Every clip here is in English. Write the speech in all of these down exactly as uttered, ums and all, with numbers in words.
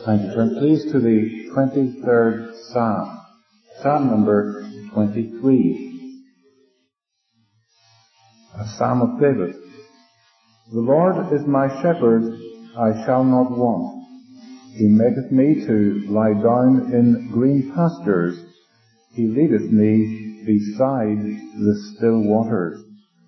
Thank you. Turn please to the twenty-third Psalm. Psalm number twenty-three. A Psalm of David. The Lord is my shepherd, I shall not want. He maketh me to lie down in green pastures. He leadeth me beside the still waters.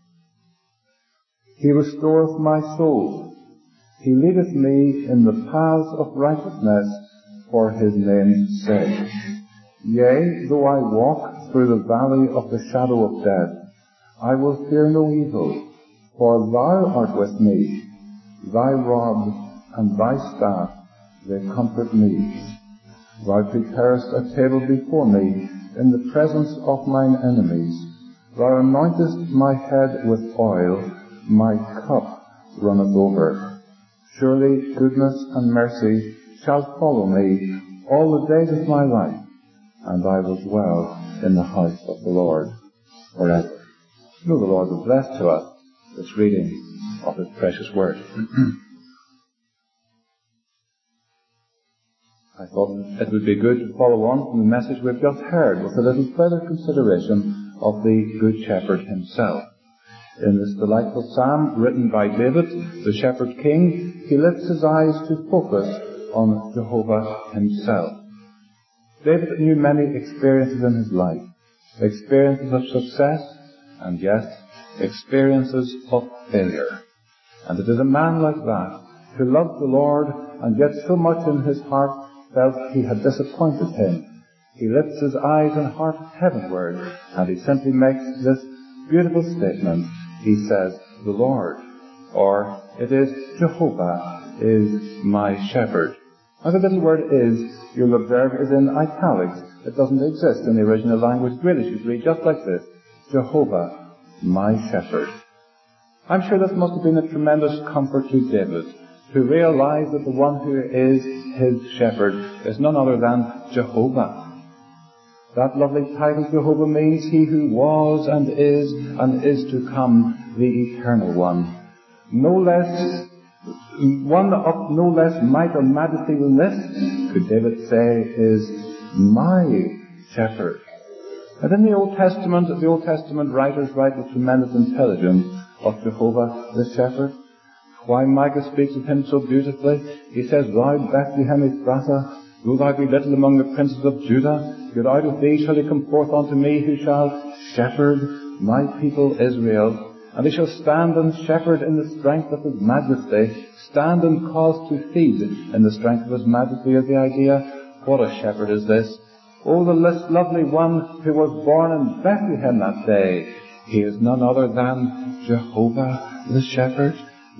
He restoreth my soul. He leadeth me in the paths of righteousness for his name's sake. Yea, though I walk through the valley of the shadow of death, I will fear no evil, for thou art with me. Thy rod and thy staff, they comfort me. Thou preparest a table before me in the presence of mine enemies. Thou anointest my head with oil, my cup runneth over. Surely goodness and mercy shall follow me all the days of my life, and I will dwell in the house of the Lord forever. Know the Lord will bless to us this reading of his precious word. I thought it would be good to follow on from the message we've just heard with a little further consideration of the Good Shepherd himself. In this delightful psalm written by David, the Shepherd King, he lifts his eyes to focus on Jehovah himself. David knew many experiences in his life, experiences of success, and yes, experiences of failure. And it is a man like that who loved the Lord and yet so much in his heart felt he had disappointed him. He lifts his eyes and heart heavenward, and he simply makes this beautiful statement. He says, the Lord, or it is Jehovah, is my shepherd. Now the little word is, you'll observe, is in italics. It doesn't exist in the original language. It really should read just like this. Jehovah, my shepherd. I'm sure this must have been a tremendous comfort to David, to realize that the one who is his shepherd is none other than Jehovah. That lovely title, Jehovah, means he who was and is and is to come, the eternal one. No less, one of no less might or majesty than this, could David say, is my shepherd. And in the Old Testament, the Old Testament writers write with tremendous intelligence of Jehovah the shepherd. Why Micah speaks of him so beautifully. He says, Thou Bethlehem Ephrathah, though thou be little among the princes of Judah, yet out of thee shall he come forth unto me, who shall shepherd my people Israel. And he shall stand and shepherd in the strength of his majesty, stand and cause to feed in the strength of his majesty is the idea. What a shepherd is this? Oh, the lovely one who was born in Bethlehem that day. He is none other than Jehovah the shepherd,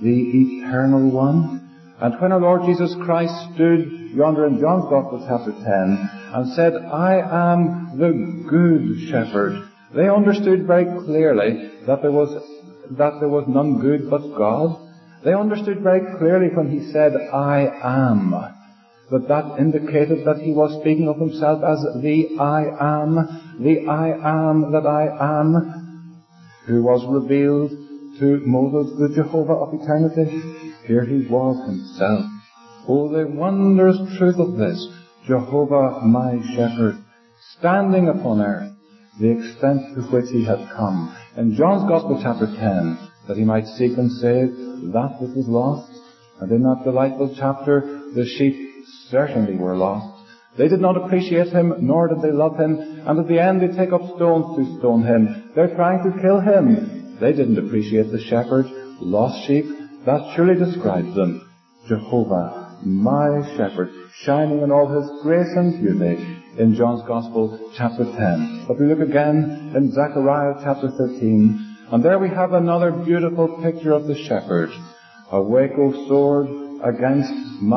the eternal one. And when our Lord Jesus Christ stood yonder in John's Gospel chapter ten and said, I am the good shepherd, they understood very clearly that there was, that there was none good but God. They understood very clearly when he said, I am, that that indicated that he was speaking of himself as the I am, the I am that I am, who was revealed to Moses, the Jehovah of eternity. Here he was himself. Oh, the wondrous truth of this. Jehovah my shepherd, standing upon earth, the extent to which he had come. In John's Gospel chapter ten, that he might seek and save that which was lost. And in that delightful chapter, the sheep certainly were lost. They did not appreciate him, nor did they love him. And at the end, they take up stones to stone him. They're trying to kill him. They didn't appreciate the shepherd. Lost sheep, that surely describes them. Jehovah, my shepherd, shining in all his grace and beauty in John's Gospel, chapter ten. But we look again in Zechariah, chapter thirteen, and there we have another beautiful picture of the shepherd. Awake, O sword, against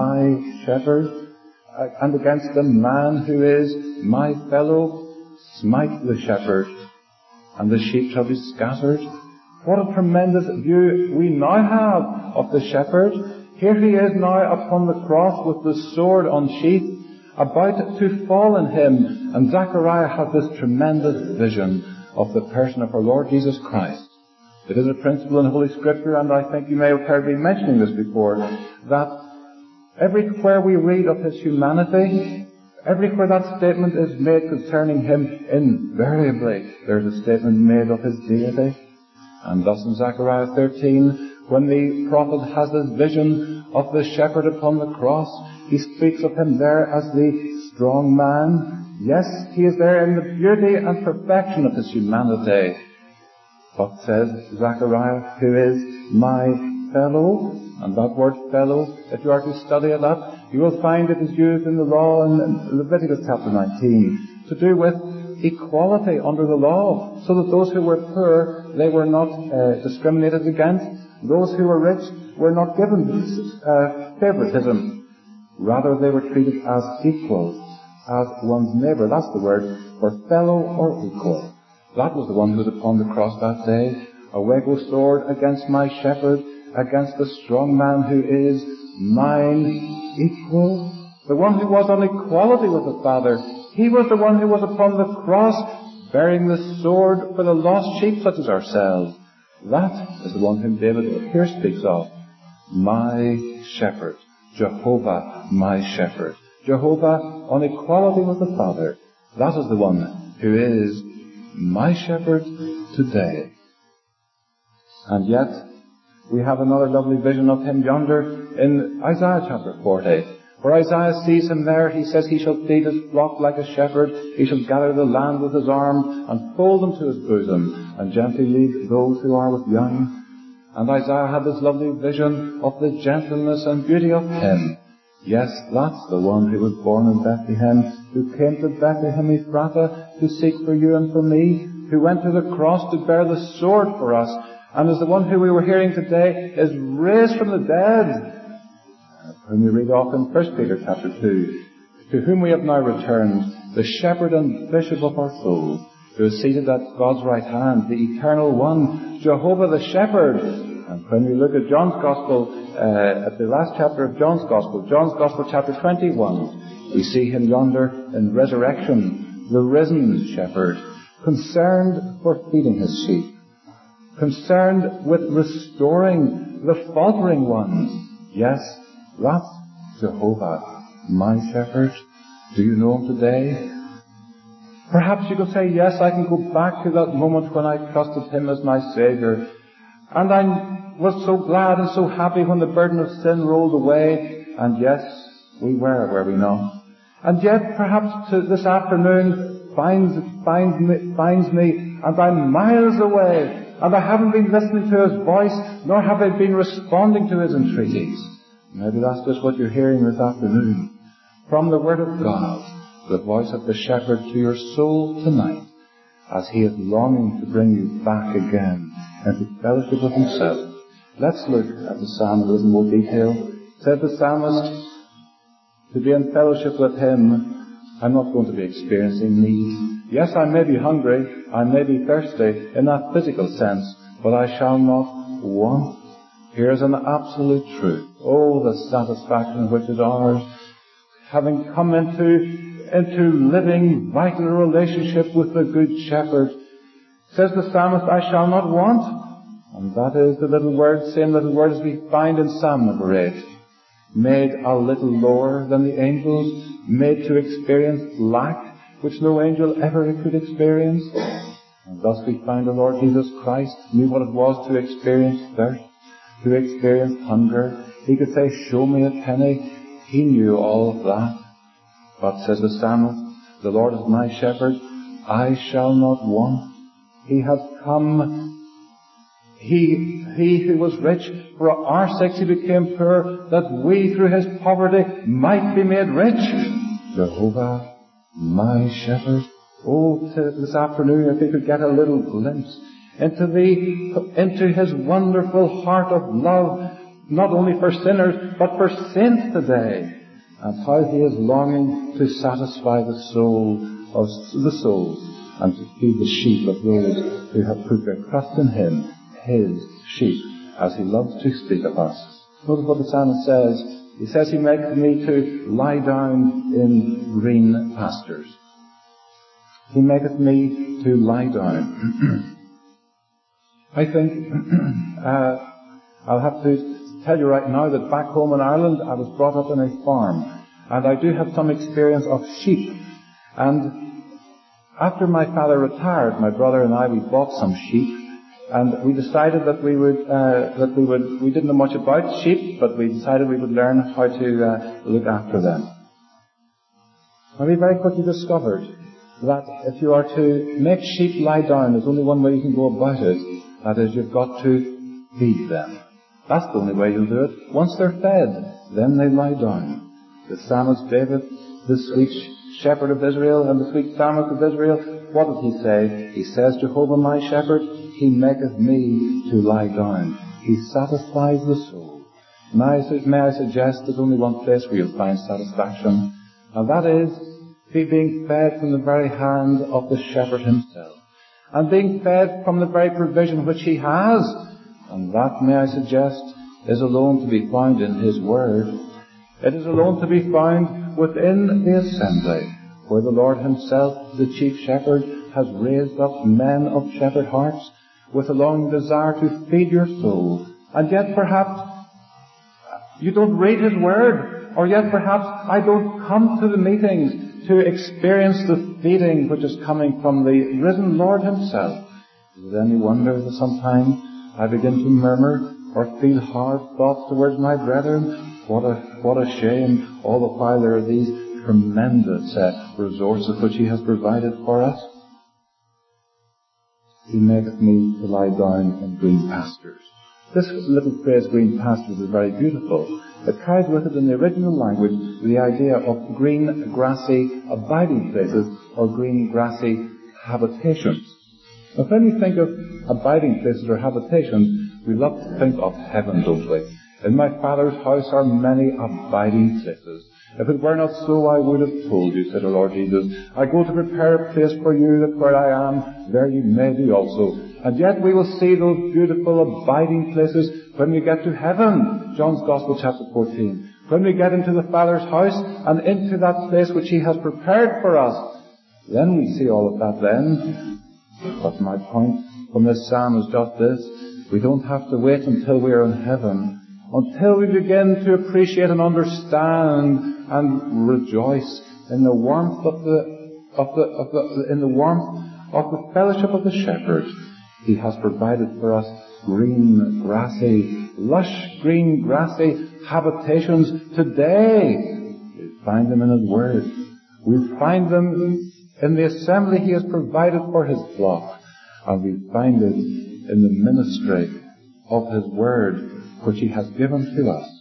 my shepherd, and against the man who is my fellow. Smite the shepherd, and the sheep shall be scattered. What a tremendous view we now have of the shepherd. Here he is now upon the cross with the sword unsheathed, about to fall on him. And Zechariah has this tremendous vision of the person of our Lord Jesus Christ. It is a principle in Holy Scripture, and I think you may have heard me mentioning this before, that Everywhere we read of his humanity, everywhere that statement is made concerning him, invariably there's a statement made of his deity. And thus in Zechariah thirteen, when the prophet has this vision of the shepherd upon the cross, he speaks of him there as the strong man. Yes, he is there in the beauty and perfection of his humanity. But says Zechariah, who is my fellow, and that word fellow, if you are to study it up, you will find it is used in the law in Leviticus chapter nineteen, to do with equality under the law, so that those who were poor, they were not uh, discriminated against. Those who were rich were not given uh, favoritism. Rather, they were treated as equals, as one's neighbour. That's the word for fellow or equal. That was the one who was upon the cross that day. Away goes sword against my shepherd, against the strong man who is mine equal. The one who was on equality with the Father. He was the one who was upon the cross, bearing the sword for the lost sheep such as ourselves. That is the one whom David here speaks of. My shepherd. Jehovah, my shepherd. Jehovah on equality with the Father. That is the one who is my shepherd today. And yet, we have another lovely vision of him yonder in Isaiah chapter forty. Where Isaiah sees him there, he says, he shall feed his flock like a shepherd. He shall gather the land with his arm and fold them to his bosom and gently lead those who are with young. And Isaiah had this lovely vision of the gentleness and beauty of him. Yes, that's the one who was born in Bethlehem, who came to Bethlehem Ephrathah to seek for you and for me, who went to the cross to bear the sword for us, and is the one who we were hearing today is raised from the dead. Whom we read off in First Peter chapter two, to whom we have now returned, the shepherd and bishop of our souls, who is seated at God's right hand, the eternal one, Jehovah the shepherd. And when we look at John's Gospel, uh, at the last chapter of John's Gospel, John's Gospel chapter twenty-one, we see him yonder in resurrection, the risen shepherd, concerned for feeding his sheep, concerned with restoring the faltering ones. Yes, that's Jehovah, my shepherd. Do you know him today? Perhaps you could say, yes, I can go back to that moment when I trusted him as my Saviour. And I was so glad and so happy when the burden of sin rolled away. And yes, we were, were we not? And yet, perhaps to this afternoon finds, finds, me, finds me, and I'm miles away, and I haven't been listening to his voice, nor have I been responding to his entreaties. Maybe that's just what you're hearing this afternoon. From the Word of God, the voice of the shepherd to your soul tonight, as he is longing to bring you back again into fellowship with himself. Let's look at the psalm in a little more detail. Said the psalmist, to be in fellowship with him, I'm not going to be experiencing need. Yes, I may be hungry, I may be thirsty in that physical sense, but I shall not want. Here's an absolute truth. Oh, the satisfaction which is ours, having come into, into living vital relationship with the Good Shepherd. Says the psalmist, I shall not want. And that is the little word, same little word as we find in Psalm number eight. Made a little lower than the angels, made to experience lack, which no angel ever could experience. And thus we find the Lord Jesus Christ knew what it was to experience thirst, to experience hunger. He could say, show me a penny. He knew all of that. But, says the psalmist, the Lord is my shepherd, I shall not want. He has come, he, he who was rich, for our sakes he became poor, that we through his poverty might be made rich. Jehovah, my shepherd. Oh, this afternoon, if we could get a little glimpse into the, into his wonderful heart of love, not only for sinners, but for saints today, and how he is longing to satisfy the soul of the souls, and to feed the sheep of those who have put their trust in him, his sheep, as he loves to speak of us. Notice what the psalmist says. He says, he makes me to lie down in green pastures. He maketh me to lie down. I think uh, I'll have to tell you right now that back home in Ireland, I was brought up in a farm. And I do have some experience of sheep. And after my father retired, my brother and I, we bought some sheep. And we decided that we would, uh, that we would, we didn't know much about sheep, but we decided we would learn how to uh, look after them. And we very quickly discovered that if you are to make sheep lie down, there's only one way you can go about it. That is, you've got to feed them. That's the only way you'll do it. Once they're fed, then they lie down. The psalmist David, the sweet shepherd of Israel, and the sweet psalmist of Israel, what does he say? He says, Jehovah my shepherd, he maketh me to lie down. He satisfies the soul. May I, may I suggest there's only one place where you'll find satisfaction, and that is being fed from the very hand of the shepherd himself, and being fed from the very provision which he has. And that, may I suggest, is alone to be found in his word. It is alone to be found within the assembly, where the Lord himself, the chief shepherd, has raised up men of shepherd hearts with a long desire to feed your soul. And yet perhaps you don't read his word, or yet perhaps I don't come to the meetings to experience the feeding which is coming from the risen Lord himself. Is it any wonder that sometimes I begin to murmur or feel hard thoughts towards my brethren? What a, what a shame, all the while there are these tremendous uh, resources which he has provided for us. He maketh me to lie down in green pastures. This little phrase, green pastures, is very beautiful. It carries with it in the original language the idea of green, grassy abiding places or green, grassy habitations. Now, when we think of abiding places or habitations, we love to think of heaven, don't we? In my Father's house are many abiding places. If it were not so, I would have told you, said our Lord Jesus. I go to prepare a place for you, that where I am, there you may be also. And yet we will see those beautiful abiding places when we get to heaven. John's Gospel, chapter fourteen. When we get into the Father's house and into that place which he has prepared for us, then we see all of that then. But my point from this psalm is just this. We don't have to wait until we are in heaven, until we begin to appreciate and understand and rejoice in the warmth of the, of the, of the, in the warmth of the fellowship of the shepherd. He has provided for us green, grassy, lush, green, grassy habitations today. We find them in his word. We find them in the assembly he has provided for his flock. And we find it in the ministry of his word, which he has given to us.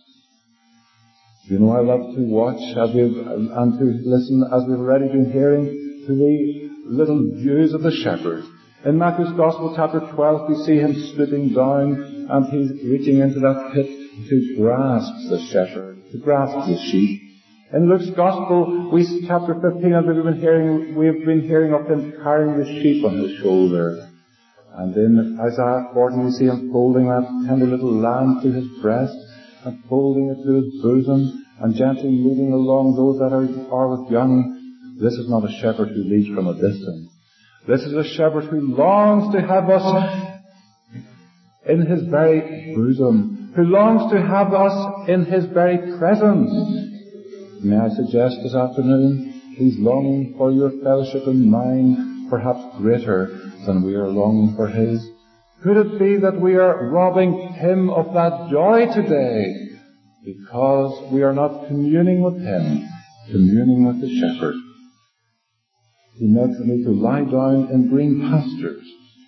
You know, I love to watch as we've, and to listen as we've already been hearing to the little views of the shepherd. In Matthew's Gospel, chapter twelve, we see him stooping down and he's reaching into that pit to grasp the shepherd, to grasp the sheep. In Luke's Gospel, we, chapter fifteen, as we've been hearing, we've been hearing of him carrying the sheep on his shoulder. And in Isaiah forty, we see him folding that tender little lamb to his breast, and folding it to his bosom, and gently moving along those that are, are with young. This is not a shepherd who leads from a distance. This is a shepherd who longs to have us in his very bosom, who longs to have us in his very presence. May I suggest this afternoon, he's longing for your fellowship and mine, perhaps greater than we are longing for his. Could it be that we are robbing him of that joy today because we are not communing with him, communing with the shepherd? He makes me to lie down in green pastures,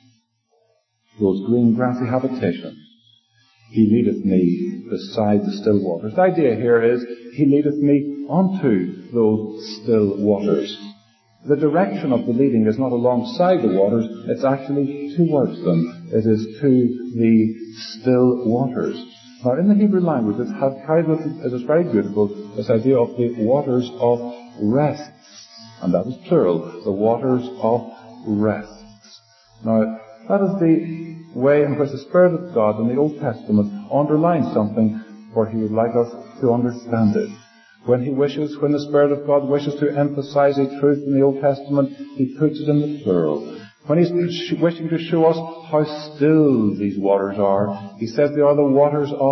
those green grassy habitations. He leadeth me beside the still waters. The idea here is, he leadeth me onto those still waters. The direction of the leading is not alongside the waters, it's actually towards them. It is to the still waters. Now, in the Hebrew language, it has carried with it, it is very beautiful, this idea of the waters of rest. And that is plural, the waters of rest. Now, that is the way in which the Spirit of God in the Old Testament underlines something, for he would like us to understand it. When he wishes, when the Spirit of God wishes to emphasize a truth in the Old Testament, he puts it in the plural. When he's wishing to show us how still these waters are, he says they are the waters of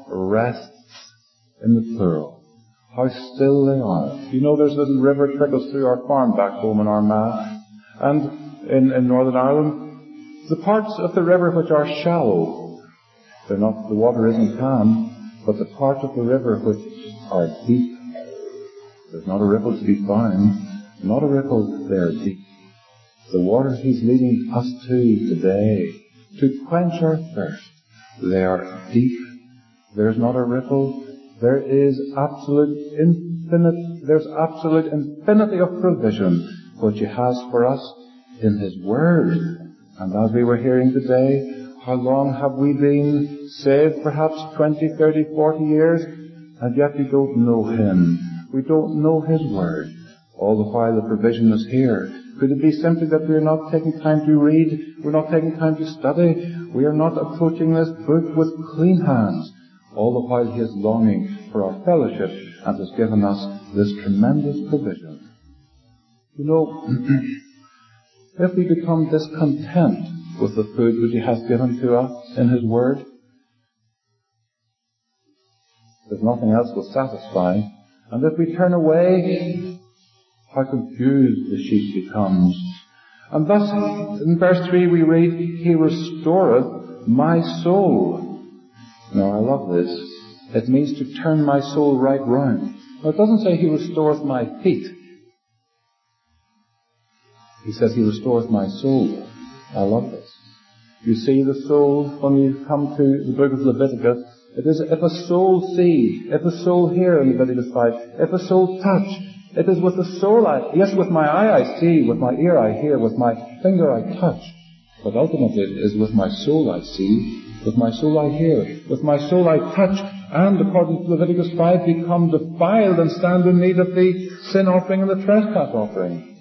rests in the plural. How still they are. You know there's a little river trickles through our farm back home in Armagh. And in, in Northern Ireland, the parts of the river which are shallow, they're not, the water isn't calm, but the parts of the river which are deep, there's not a ripple to be found, not a ripple, they're deep. The water He's leading us to today, to quench our thirst, they are deep. There's not a ripple. There is absolute infinite, there's absolute infinity of provision which He has for us in His Word. And as we were hearing today, how long have we been saved? Perhaps twenty, thirty, forty years, and yet we don't know Him. We don't know His Word. All the while the provision is here. Could it be simply that we are not taking time to read? We're not taking time to study? We are not approaching this book with clean hands. All the while He is longing for our fellowship and has given us this tremendous provision. You know, if we become discontent with the food which He has given to us in His Word, there's nothing else will satisfy. And if we turn away, how confused the sheep becomes. And thus, in verse three we read, He restoreth my soul. Now, I love this. It means to turn my soul right round. Now, it doesn't say He restoreth my feet. He says He restoreth my soul. I love this. You see the soul, when you come to the book of Leviticus, it is, if a soul see, if a soul hear in Leviticus five, if a soul touch, it is with the soul I, yes, with my eye I see, with my ear I hear, with my finger I touch, but ultimately it is with my soul I see, with my soul I hear, with my soul I touch, and according to Leviticus five, become defiled and stand in need of the sin offering and the trespass offering.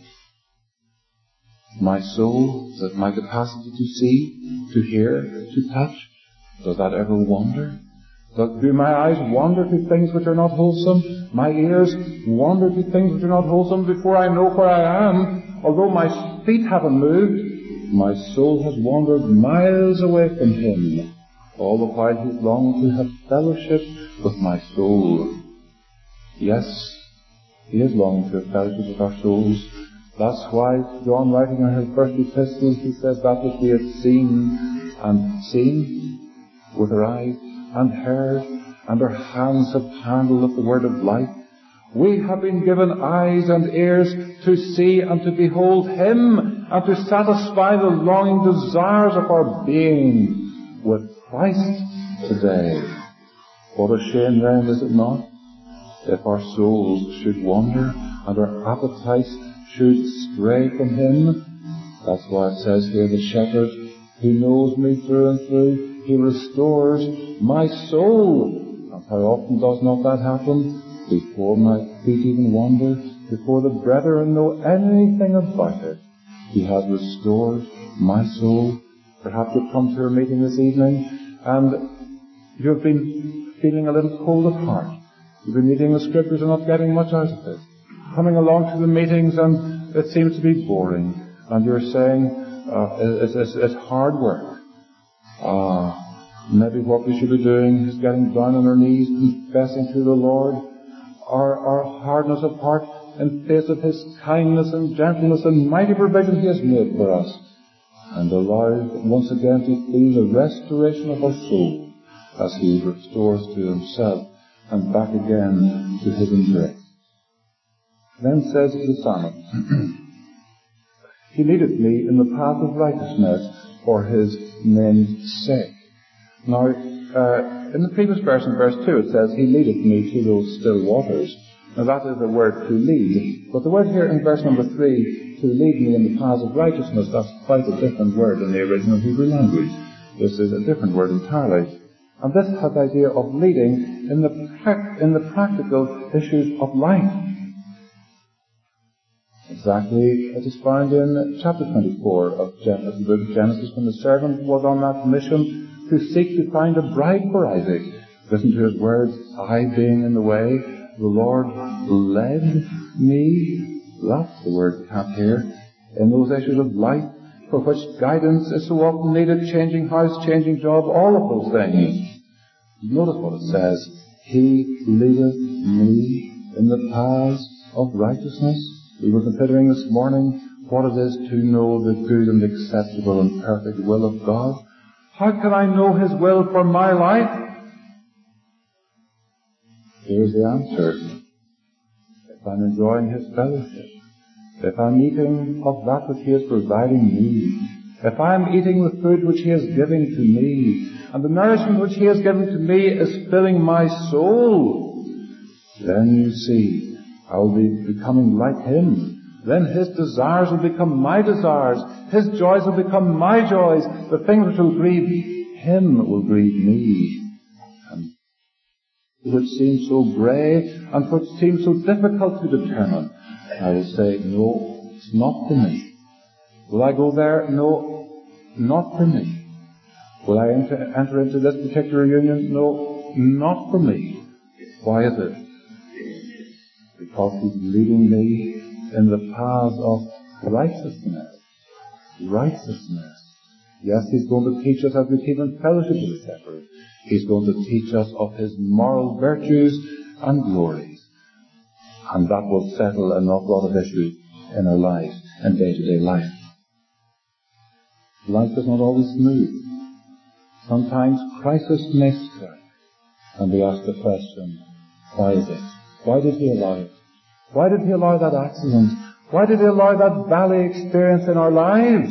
My soul, is it my capacity to see, to hear, to touch? Does that ever wander? Do my eyes wander to things which are not wholesome? My ears wander to things which are not wholesome before I know where I am? Although my feet haven't moved, my soul has wandered miles away from Him. All the while He's longing to have fellowship with my soul. Yes, He is longing to have fellowship with our souls. That's why John, writing in his first epistles, he says that which we have seen and seen with our eyes, and heard, and our hands have handled of the word of life. We have been given eyes and ears to see and to behold Him, and to satisfy the longing desires of our being with Christ today. What a shame then, is it not, if our souls should wander and our appetites should stray from Him? That's why it says here, the shepherd who knows me through and through, He restores my soul. And how often does not that happen? Before my feet even wander, before the brethren know anything about it, He has restored my soul. Perhaps you've come to a meeting this evening and you've been feeling a little cold of heart. You've been reading the Scriptures and not getting much out of it. Coming along to the meetings and it seems to be boring. And you're saying, uh, it's, it's, it's hard work. Ah, maybe what we should be doing is getting down on our knees, confessing to the Lord our, our hardness of heart in face of His kindness and gentleness and mighty provision He has made for us, and allow once again to feel the restoration of our soul as He restores to Himself and back again to His embrace. Then says the psalmist, He leadeth me in the path of righteousness for His name's sake. Now, uh, in the previous verse, in verse two, it says, He leadeth me to those still waters. Now that is the word to lead. But the word here in verse number three, to lead me in the paths of righteousness, that's quite a different word in the original Hebrew language. This is a different word entirely. And this has the idea of leading in the, pra- in the practical issues of life. Exactly, it is found in chapter twenty-four of Genesis, the book of Genesis, when the servant was on that mission to seek to find a bride for Isaac. Listen to his words, I being in the way, the Lord led me. That's the word we have here. In those issues of life, for which guidance is so often needed, changing house, changing job, all of those things. Notice what it says. He leadeth me in the paths of righteousness. We were considering this morning what it is to know the good and acceptable and perfect will of God. How can I know His will for my life? Here's the answer. If I'm enjoying His fellowship, if I'm eating of that which He is providing me, if I'm eating the food which He is giving to me, and the nourishment which He has given to me is filling my soul, then you see, I'll be becoming like Him. Then His desires will become my desires. His joys will become my joys. The things which will grieve Him will grieve me. And which seems so grey and which seems so difficult to determine, I will say, no, it's not for me. Will I go there? No, not for me. Will I enter, enter into this particular union? No, not for me. Why is it? Because He's leading me in the paths of righteousness. Righteousness. Yes, He's going to teach us as we keep in fellowship with the Shepherd. He's going to teach us of His moral virtues and glories. And that will settle an awful lot of issues in our lives and day-to-day life. Life is not always smooth. Sometimes crisis may strike, and we ask the question, why is it? Why did He allow it? Why did He allow that accident? Why did He allow that valley experience in our lives?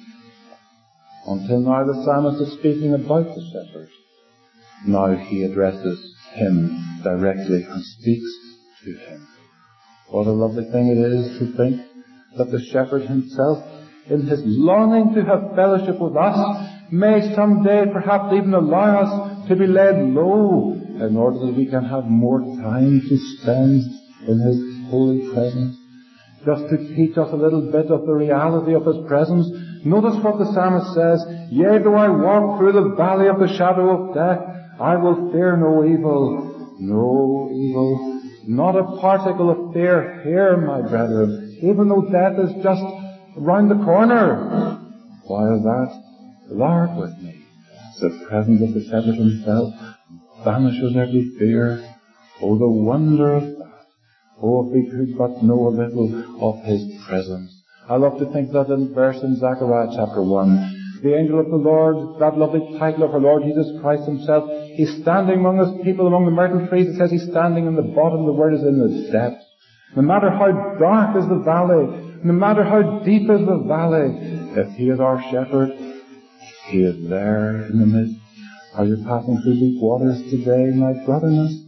Until now the psalmist is speaking about the shepherd. Now he addresses him directly and speaks to him. What a lovely thing it is to think that the shepherd himself, in his longing to have fellowship with us, may someday perhaps even allow us to be laid low in order that we can have more time to spend in His holy presence, just to teach us a little bit of the reality of His presence. Notice what the psalmist says, yea, though I walk through the valley of the shadow of death, I will fear no evil. No evil. Not a particle of fear here, my brethren, even though death is just round the corner. While that, Thou art with me. The presence of the shepherd Himself banishes every fear. Oh, the wonder of that. Oh, if we could but know a little of His presence. I love to think that in verse in Zechariah chapter one, the angel of the Lord, that lovely title of our Lord Jesus Christ Himself, He's standing among His people, among the myrtle trees. It says He's standing in the bottom, the word is in the depths. No matter how dark is the valley, no matter how deep is the valley, if He is our shepherd, He is there in the midst. Are you passing through deep waters today, my brother and sister?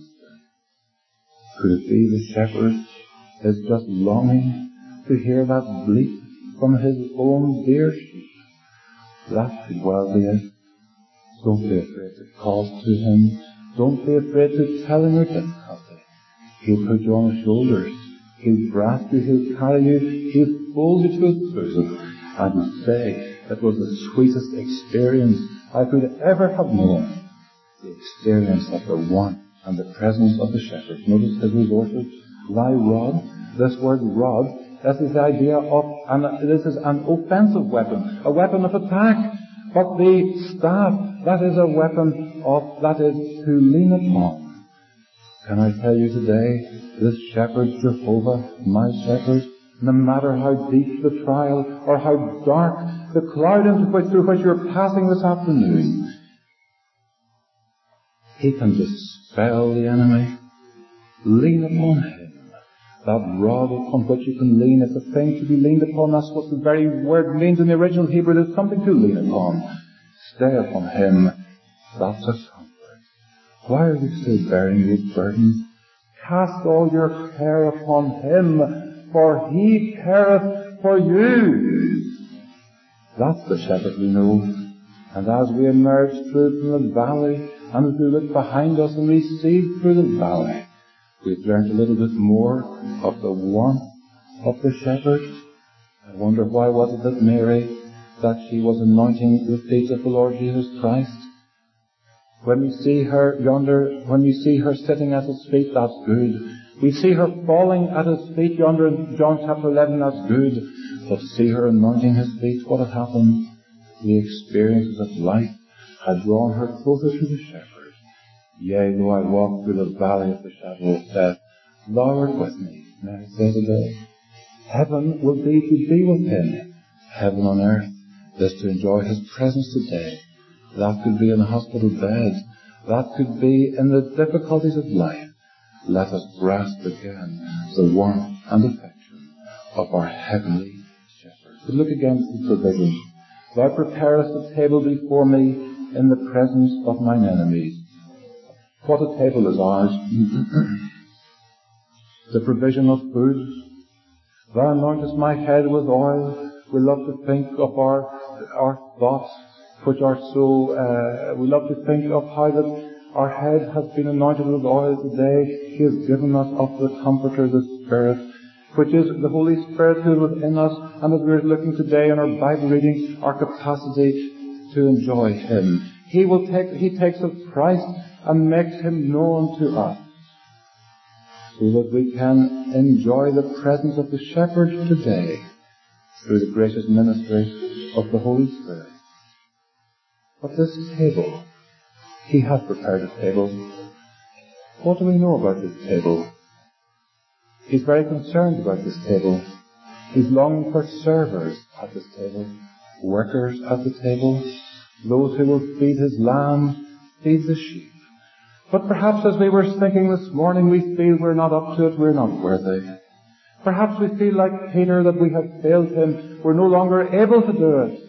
Could it be the shepherd is just longing to hear that bleat from his own dear sheep? That could well be it. Don't be afraid to call to Him. Don't be afraid to tell Him your difficulty. He'll put you on His shoulders. He'll grasp you. He'll carry you. He'll fold you to His bosom. And He'll say, it was the sweetest experience I could ever have known. The experience of the one and the presence of the shepherd. Notice His resources. Thy rod. This word rod, this is the idea of, and this is an offensive weapon, a weapon of attack. But the staff, that is a weapon of, that is to lean upon. Can I tell you today, this shepherd, Jehovah, my shepherd, no matter how deep the trial or how dark the cloud into which, through which you're passing this afternoon, He can dispel the enemy. Lean upon Him. That rod upon which you can lean is a thing to be leaned upon. That's what the very word means in the original Hebrew. There's something to lean upon. Stay upon Him. That's a comfort. Why are you still bearing these burdens? Cast all your care upon Him, for He careth for you. That's the shepherd we know. And as we emerge through from the valley, and as we look behind us and recede through the valley, we've learned a little bit more of the warmth of the shepherd. I wonder why was it that Mary, that she was anointing the feet of the Lord Jesus Christ? When we see her yonder, when we see her sitting at His feet, that's good. We see her falling at His feet yonder in John chapter eleven, that's good. But to see her anointing His feet, what had happened? The experiences of life had drawn her closer to the shepherd. Yea, though I walk through the valley of the shadow of death, thou art with me. May I say today, heaven will be to be with him. Heaven on earth, this to enjoy his presence today. That could be in a hospital bed. That could be in the difficulties of life. Let us grasp again the warmth and affection of our heavenly shepherd. But look again at his provision. Thou preparest a table before me in the presence of mine enemies. What a table is ours. The provision of food. Thou anointest my head with oil. We love to think of our our thoughts, which are so, uh, we love to think of how that our head has been anointed with oil today. He has given us of the Comforter, the Spirit, which is the Holy Spirit who is within us. And as we are looking today in our Bible reading, our capacity to enjoy Him. He will take, He takes of Christ and makes Him known to us, so that we can enjoy the presence of the Shepherd today through the gracious ministry of the Holy Spirit. But this table, He has prepared a table. What do we know about this table? He's very concerned about this table. He's longing for servers at this table, workers at the table, those who will feed His lambs, feed the sheep. But perhaps as we were thinking this morning, we feel we're not up to it, we're not worthy. Perhaps we feel like Peter, that we have failed Him, we're no longer able to do it.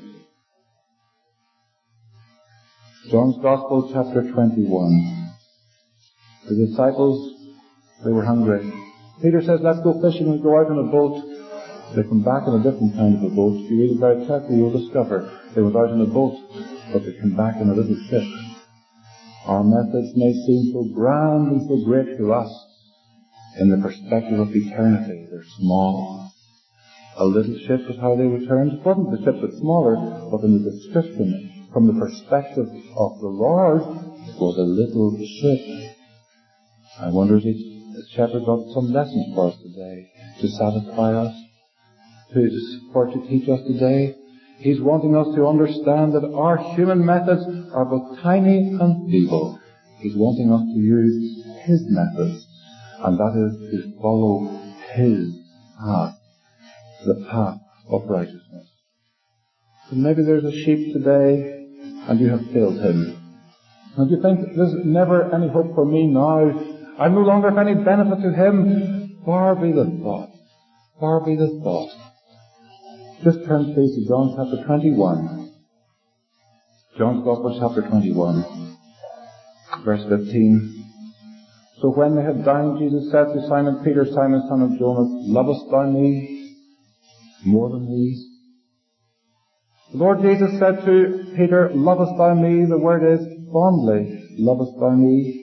John's Gospel, chapter twenty-one. The disciples, they were hungry. Peter says, let's go fishing, and go out in a boat. They come back in a different kind of a boat. If you read it very carefully, you'll discover they went out in a boat, but they come back in a little ship. Our methods may seem so grand and so great to us. In the perspective of eternity, they're small. A little ship is how they returned. It wasn't the ship that's smaller, but in the description, from the perspective of the Lord, it was a little ship. I wonder if the shepherd got some lessons for us today, to satisfy us, to, for to teach us today. He's wanting us to understand that our human methods are both tiny and feeble. He's wanting us to use His methods, and that is to follow His path, the path of righteousness. So maybe there's a sheep today, and you have failed Him. And you think, there's never any hope for me now. I'm no longer of any benefit to Him. Far be the thought. Far be the thought. Just turn please to John chapter twenty-one. John's Gospel chapter twenty-one, verse fifteen. So when they had dined, Jesus said to Simon Peter, Simon son of Jonas, lovest thou me more than these? The Lord Jesus said to Peter, lovest thou me? The word is fondly, lovest thou me?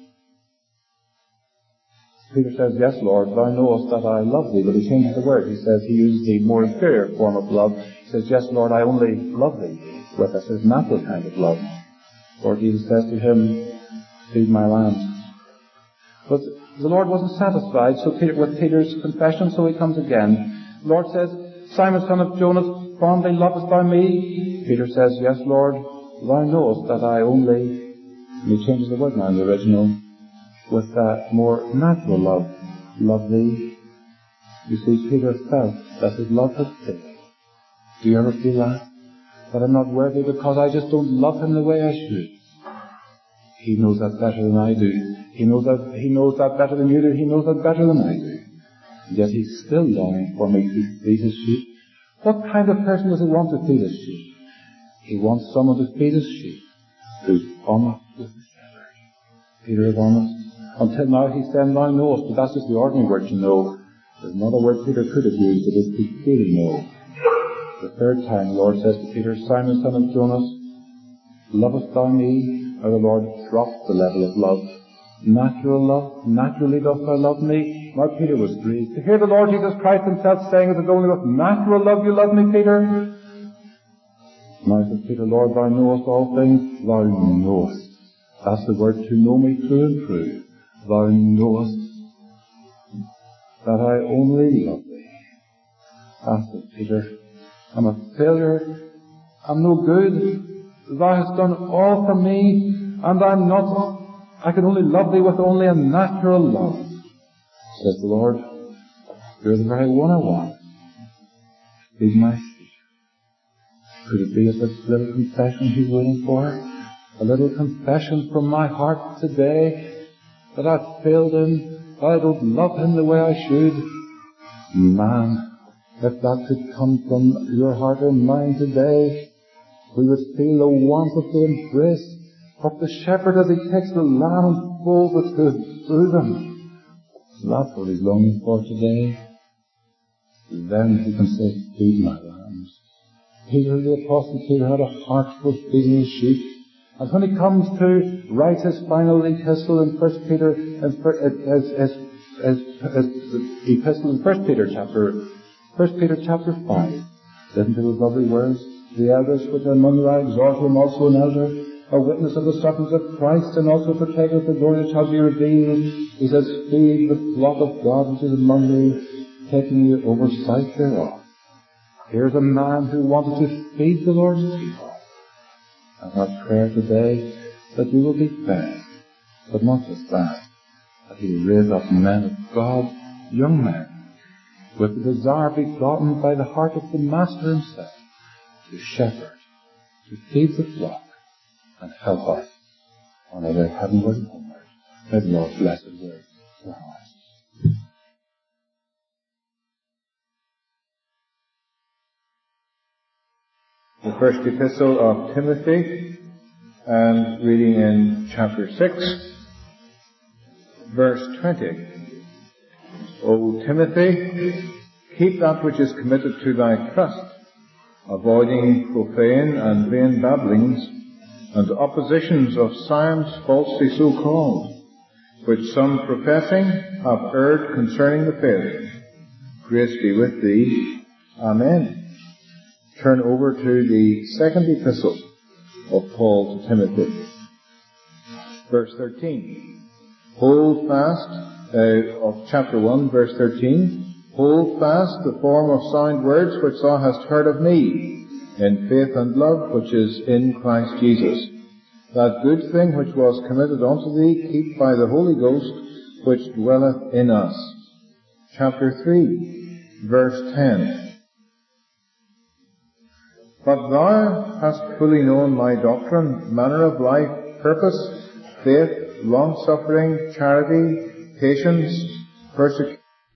Peter says, yes, Lord, thou knowest that I love thee. But he changes the word. He says, he uses the more inferior form of love. He says, yes, Lord, I only love thee with a his natural kind of love. Lord Jesus says to him, feed my lambs. But the Lord wasn't satisfied so Peter, with Peter's confession, so he comes again. The Lord says, Simon son of Jonas, fondly lovest thou me? Peter says, yes, Lord, thou knowest that I only, and he changes the word now in the original, with that more natural love, love thee. You see, Peter felt that his love had failed. Do you ever feel that? That I'm not worthy because I just don't love Him the way I should. He knows that better than I do. He knows that, He knows that better than you do. He knows that better than I do. And yet He's still longing for me to feed His sheep. What kind of person does He want to feed His sheep? He wants someone to feed His sheep who's honest with the shepherd. Peter is honest. Until now he said, thou knowest, but that's just the ordinary word to know. There's another word Peter could have used, it is to truly know. The third time the Lord says to Peter, Simon son of Jonas, lovest thou me? Or the Lord drops the level of love. Natural love, naturally dost thou love me? Now Peter was grieved to hear the Lord Jesus Christ Himself saying it is only with natural love you love me, Peter. Now says Peter, Lord, thou knowest all things, thou knowest. That's the word, to know me through and through. Thou knowest that I only love thee. That's it, Peter. I'm a failure. I'm no good. Thou hast done all for me, and I'm not I can only love thee with only a natural love. Says the Lord, you're the very one I want. Feed my sheep. Could it be a little confession he's waiting for? A little confession from my heart today that I've failed him, that I don't love him the way I should. Man, if that could come from your heart and mine today, we would feel the warmth of the embrace of the shepherd as he takes the lamb and folds it through them. That's what he's longing for today. Then he can say, feed my lambs. Peter, the Apostle Peter, had a heart for feeding his sheep. And when he comes to write his final epistle in First Peter, as, as, as, as the epistle in First Peter chapter, First Peter chapter five, listen to those lovely words. The elders which are among you, I exhort him also an elder, a witness of the sufferings of Christ, and also partaker of the glory that shall be revealed. He says, feed the flock of God which is among you, taking the oversight thereof. Here's a man who wanted to feed the Lord's people. And our prayer today that we will be fed, but not just that, that he will raise up men of God, young men, with the desire begotten by the heart of the Master himself, to shepherd, to feed the flock, and help us on our way heavenward and homeward. May the Lord's blessed word to our hearts. The first epistle of Timothy, and reading in chapter six, verse twenty. O Timothy, keep that which is committed to thy trust, avoiding profane and vain babblings, and oppositions of science falsely so called, which some professing have erred concerning the faith. Grace be with thee. Amen. Turn over to the second epistle of Paul to Timothy. Verse thirteen. Hold fast, uh, of chapter one, verse thirteen. Hold fast the form of sound words which thou hast heard of me, in faith and love which is in Christ Jesus. That good thing which was committed unto thee, keep by the Holy Ghost which dwelleth in us. Chapter three, verse ten. But thou hast fully known my doctrine, manner of life, purpose, faith, long-suffering, charity, patience, persecution,